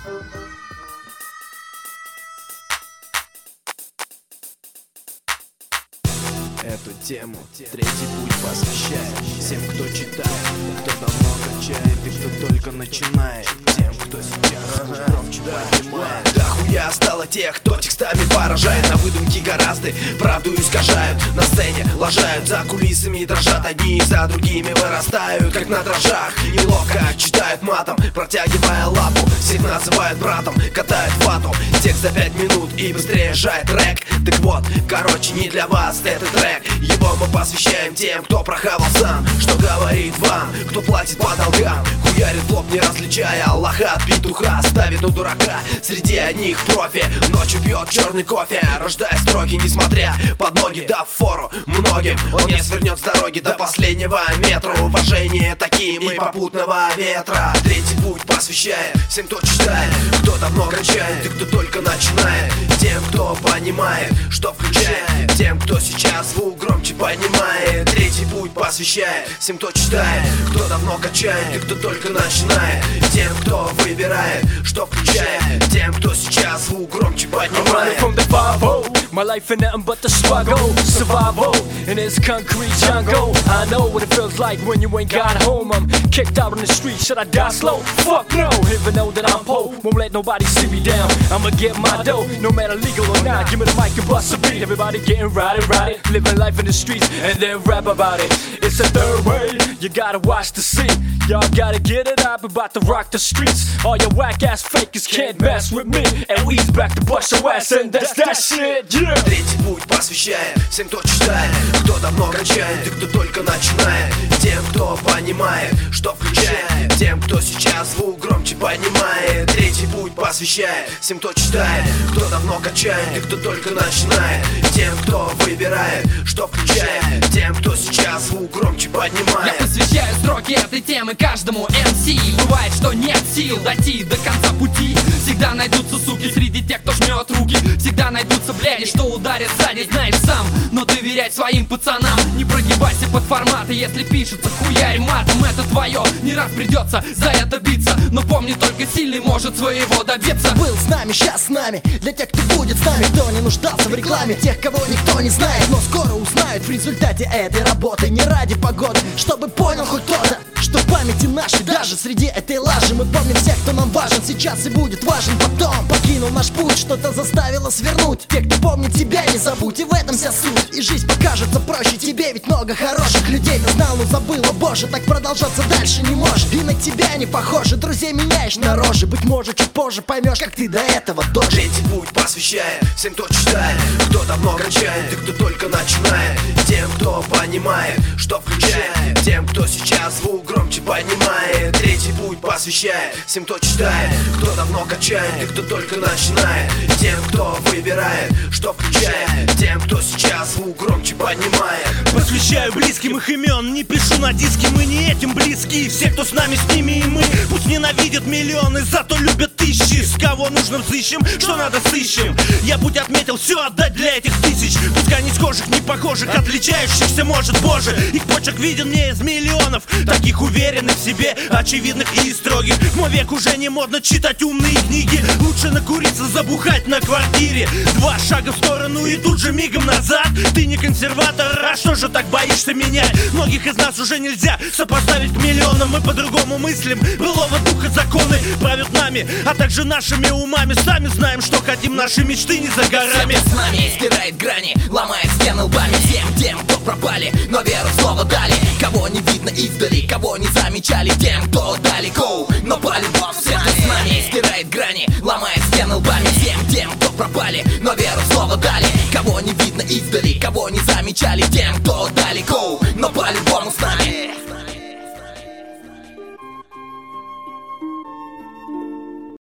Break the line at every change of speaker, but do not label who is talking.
Эту тему третий путь посвящает всем, кто читает, кто давно качает и кто только начинает, тем, кто сейчас громче поднимает. Да хуя стало тех, кто текстами поражает, на выдумки гораздо правду искажают, на сцене лажают, за кулисами дрожат, одни за другими вырастают, как на дрожжах. Неловко читают матом, протягивая лапу, всех называют братом, катают вату, текст за 5 минут и быстрее жает трек. Так вот, короче, не для вас этот трек, его мы посвящаем тем, кто прохавал сам, что говорит вам, кто платит по долгам, хуярит в лоб, не различая Аллаха от петуха, ставит у дурака среди одних профи, ночью пьет черный кофе, рождая строки, несмотря под ноги, дав фору многим. Он не свернет с дороги до последнего метра, уважение таким и попутного ветра. Третий путь посвящает всем, кто читает, кто давно качает и кто только начинает, тем, кто понимает, что включает, тем, кто сейчас звук громче поднимает. Третий путь посвящает всем, кто читает, кто давно качает и кто только начинает, тем, кто выбирает, что включает, тем, кто сейчас звук громче поднимает.
My life ain't nothing but the struggle, survival in this concrete jungle. I know what it feels like when you ain't got home. I'm kicked out on the street, should I die slow? Fuck no, even though that I'm poor, won't let nobody see me down. I'ma get my dough, no matter legal or not. Give me the mic and bust a beat, everybody getting rowdy, living life in the streets and then rap about it. It's a third way, you gotta watch the scene. Y'all gotta get it up, about to rock the streets. All your whack ass fakers can't mess with me, and we's back to bust your ass, and that's that shit, yeah.
Третий путь посвящает всем, кто читает, кто давно качает и кто только начинает, тем, кто понимает, что включает, тем, кто сейчас звук громче поднимает. Третий путь посвящает всем, кто читает, кто давно качает и кто только начинает, тем, кто выбирает, что включает, тем, кто сейчас звук громче поднимает.
Я посвящаю строки этой темы каждому MC. Бывает, что нет сил дойти до конца пути. Всегда найдутся суки среди тех, кто жмет руки. Всегда найдутся бляди, что ударят сзади, знаешь сам. Но доверять своим пацанам, не прогибайся под форматы. Если пишется хуярь матом, это твое. Не раз придется за это биться, но помни, только сильный может своего добиться.
Был с нами, сейчас с нами, для тех, кто будет с нами, кто не нуждался в рекламе, тех, кого никто не знает, но скоро узнают в результате этой работы. Не ради погоды, чтобы понял хоть кто-то, что в памяти нашей, даже среди этой лажи, мы помним всех, кто нам важен сейчас и будет важен потом. Покинул наш путь, что-то заставило свернуть. Те, кто помнит тебя, не забудь, и в этом вся суть. И жизнь покажется проще тебе, ведь много хороших людей ты знал, но забыл, о боже, так продолжаться дальше не может. И на тебя не похоже, друзей меняешь на рожи. Быть может, чуть позже поймешь, как ты до этого дожил.
Третий путь посвящает всем, кто читает, кто давно качает и кто только начинает, тем, кто понимает, что включает, тем, кто сейчас звук громче поднимает. Третий путь посвящает всем, кто читает, кто давно качает и кто только начинает, тем, кто выбирает, что включает, тем, кто сейчас звук громче поднимает.
Посвящаю близким их имен, не пишу на диске, мы не этим близки. Все, кто с нами, с ними и мы. Пусть ненавидят миллионы, зато любят тысячи. С кого нужно взыщем, что надо сыщем. Я путь отметил, все отдать для этих тысяч. Пускай не схожих, не похожих, отличающихся, может, боже. Их почерк виден мне из миллионов, таких уверенных в себе, очевидных и строгих. В мой век уже не модно читать умные книги. Лучше накуриться, забухать на квартире. 2 шага в сторону и тут же мигом назад. Ты не консерватор, а что же так боишься менять? Многих из нас уже нельзя сопоставить к миллионам. Мы по-другому мыслим, былого духа законы правят нами, а также нашими умами. Сами знаем, что хотим, наши мечты не за горами.
Всем, кто с нами, стирает грани, ломает стены лбами. Тем, кто пропали, но веру в слово дали. Кого не видно издали, кого не замечали, тем, кто далеко, но по-любому. Всем, кто с нами, стирает грани, ломает стены лбами. Тем, кто пропали, но веру в слово дали. Кого не видно издали, кого не замечали, тем, кто далеко, но по-любому.